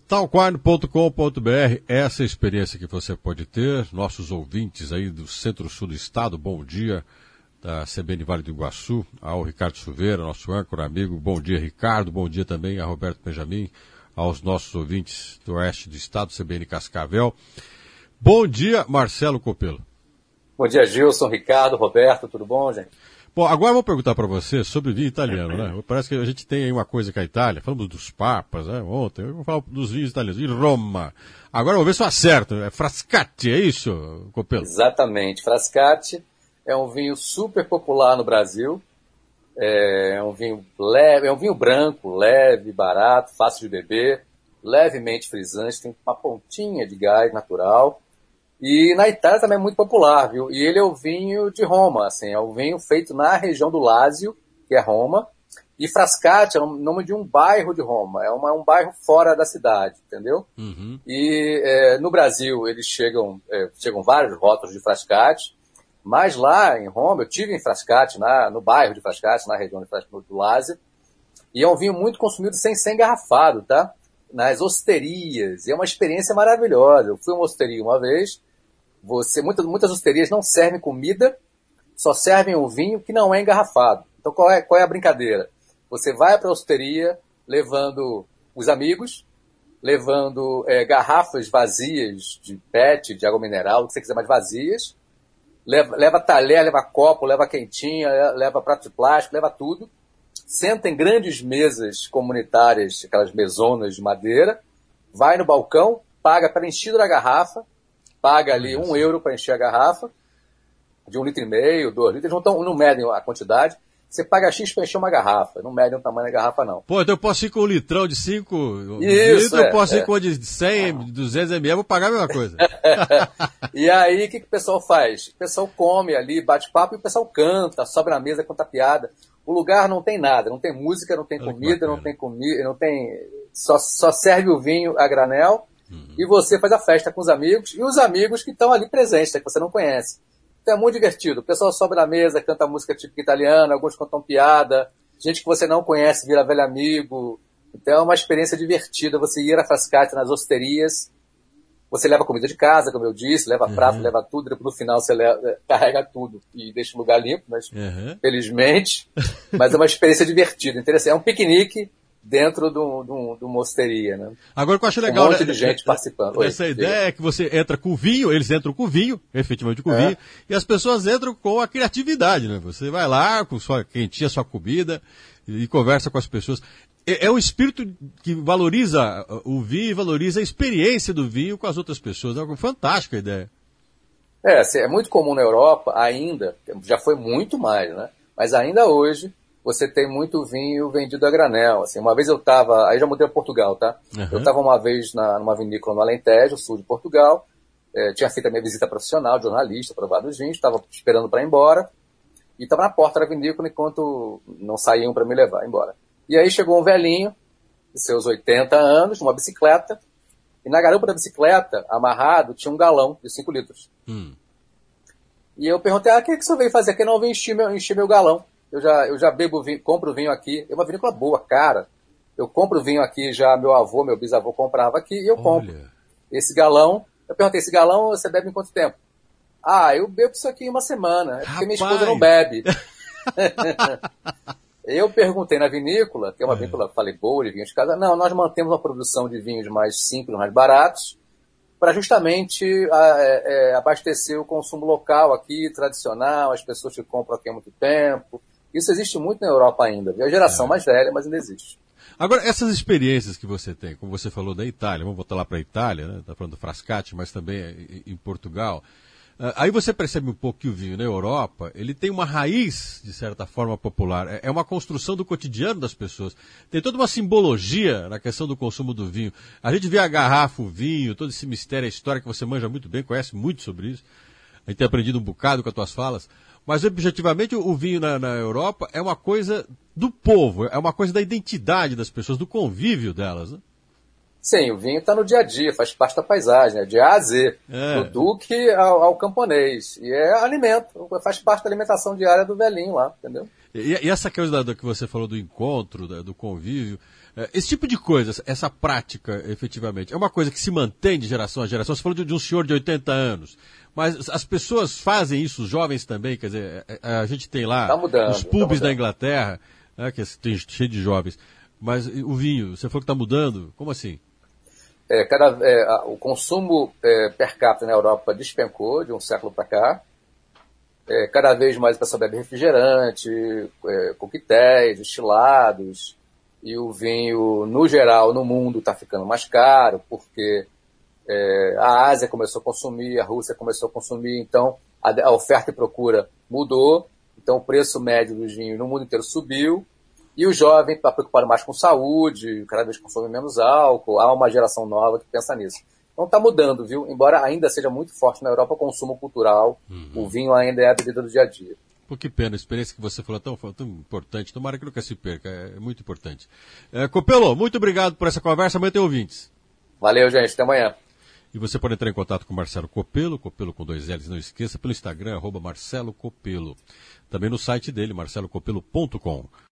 Talkwine.com.br, essa é a experiência que você pode ter. Nossos ouvintes aí do centro-sul do estado, bom dia, da CBN Vale do Iguaçu, ao Ricardo Silveira, nosso âncora, amigo. Bom dia, Ricardo. Bom dia também a Roberto Benjamin, aos nossos ouvintes do oeste do estado, CBN Cascavel. Bom dia, Marcelo Copelo. Bom dia, Gilson, Ricardo, Roberto, tudo bom, gente? Bom, agora eu vou perguntar para você sobre vinho italiano, né? Parece que a gente tem aí uma coisa com a Itália, falamos dos papas, né? Ontem, eu vou falar dos vinhos italianos, de Roma. Agora eu vou ver se eu acerto, é Frascati, é isso, Copelo? Exatamente, Frascati é um vinho super popular no Brasil, é um vinho leve, é um vinho branco, leve, barato, fácil de beber, levemente frisante, tem uma pontinha de gás natural. E na Itália também é muito popular, viu? E ele é o vinho de Roma, assim, é o vinho feito na região do Lácio, que é Roma. E Frascati é o nome de um bairro de Roma, é um bairro fora da cidade, entendeu? Uhum. E no Brasil eles chegam vários rótulos de Frascati, mas lá em Roma, eu tive em Frascati, no bairro de Frascati, na região do Lácio, e é um vinho muito consumido sem ser engarrafado, tá? Nas osterias, e é uma experiência maravilhosa. Eu fui a uma osteria uma vez, muitas osterias não servem comida, só servem o vinho que não é engarrafado. Então qual é a brincadeira? Você vai para a osteria levando os amigos, levando garrafas vazias de PET, de água mineral, o que você quiser, mais vazias, leva talher, leva copo, leva quentinha, leva prato de plástico, leva tudo. Senta em grandes mesas comunitárias, aquelas mesonas de madeira, vai no balcão, paga preenchido da garrafa, paga ali €1 para encher a garrafa, de 1,5 litro, 2 litros, eles não medem a quantidade, você paga X para encher uma garrafa, não medem o tamanho da garrafa não. Pô, então eu posso ir com um litrão de 5 litros, eu posso ir com de 100, 200 ml, vou pagar a mesma coisa. E aí, o que o pessoal faz? O pessoal come ali, bate papo e o pessoal canta, sobe na mesa, conta piada. O lugar não tem nada, não tem música, não tem comida, só serve o vinho a granel, e você faz a festa com os amigos, e os amigos que estão ali presentes, que você não conhece. Então é muito divertido, o pessoal sobe na mesa, canta música típica italiana, alguns contam piada, gente que você não conhece vira velho amigo, então é uma experiência divertida, você ir a Frascati nas osterias, você leva comida de casa, como eu disse, leva prato, leva tudo, depois no final você carrega tudo e deixa o lugar limpo, mas felizmente, mas é uma experiência divertida, interessante. É um piquenique dentro de uma osteria, né? Agora o que eu acho legal, um monte de gente participando. Essa ideia é que você entra com vinho, eles entram com vinho, efetivamente com vinho, e as pessoas entram com a criatividade, né? Você vai lá com sua quentinha, sua comida, e conversa com as pessoas. É um espírito que valoriza o vinho e valoriza a experiência do vinho com as outras pessoas. É uma fantástica ideia. É muito comum na Europa ainda, já foi muito mais, né? Mas ainda hoje você tem muito vinho vendido a granel. Assim, uma vez aí já mudei a Portugal, tá? Eu estava uma vez numa vinícola no Alentejo, sul de Portugal, tinha feito a minha visita profissional, de jornalista, provado os vinhos, estava esperando para ir embora, e estava na porta da vinícola enquanto não saíam para me levar embora. E aí chegou um velhinho, de seus 80 anos, numa bicicleta, e na garupa da bicicleta, amarrado, tinha um galão de 5 litros. E eu perguntei, o que o senhor veio fazer aqui? Não, eu vim encher meu galão. Eu já bebo vinho, compro vinho aqui. É uma vinícola boa, cara. Eu compro vinho aqui, já meu bisavô comprava aqui, e eu compro. Esse galão, eu perguntei, esse galão você bebe em quanto tempo? Eu bebo isso aqui em uma semana. É porque minha esposa não bebe. Eu perguntei na vinícola, que é uma vinícola, falei, boa de vinhos de casa. Não, nós mantemos uma produção de vinhos mais simples, mais baratos, para justamente abastecer o consumo local aqui, tradicional, as pessoas que compram aqui há muito tempo. Isso existe muito na Europa ainda. A geração mais velha, mas ainda existe. Agora, essas experiências que você tem, como você falou da Itália, vamos voltar lá para a Itália, né? Está falando do Frascati, mas também em Portugal. Aí você percebe um pouco que o vinho na Europa, ele tem uma raiz, de certa forma, popular. É uma construção do cotidiano das pessoas. Tem toda uma simbologia na questão do consumo do vinho. A gente vê a garrafa, o vinho, todo esse mistério, a história que você manja muito bem, conhece muito sobre isso. A gente tem aprendido um bocado com as tuas falas. Mas, objetivamente, o vinho na Europa é uma coisa do povo, é uma coisa da identidade das pessoas, do convívio delas, né? Sim, o vinho está no dia a dia, faz parte da paisagem, né? De A a Z, do duque ao camponês. E é alimento, faz parte da alimentação diária do velhinho lá, entendeu? E essa coisa que você falou do encontro, do convívio, Esse tipo de coisa, essa prática, efetivamente, é uma coisa que se mantém de geração a geração. Você falou de um senhor de 80 anos, mas as pessoas fazem isso, os jovens também, quer dizer, a gente tem lá tá mudando, os pubs da Inglaterra, que tem cheio de jovens, mas o vinho, você falou que está mudando, como assim? O consumo per capita na Europa despencou de um século para cá. Cada vez mais o pessoal bebe refrigerante, coquetéis, destilados, e o vinho, no geral, no mundo, está ficando mais caro, porque a Ásia começou a consumir, a Rússia começou a consumir, então a oferta e procura mudou, então o preço médio dos vinhos no mundo inteiro subiu, e o jovem está preocupado mais com saúde, cada vez consome menos álcool, há uma geração nova que pensa nisso. Então está mudando, viu? Embora ainda seja muito forte na Europa o consumo cultural, o vinho ainda é a bebida do dia a dia. Pô, que pena, a experiência que você falou tão importante, tomara que nunca se perca, é muito importante. Copelo, muito obrigado por essa conversa, amanhã tem ouvintes. Valeu, gente, até amanhã. E você pode entrar em contato com o Marcelo Copelo, Copelo com 2 L's, não esqueça, pelo Instagram, @MarceloCopelo. Também no site dele, marcelocopelo.com.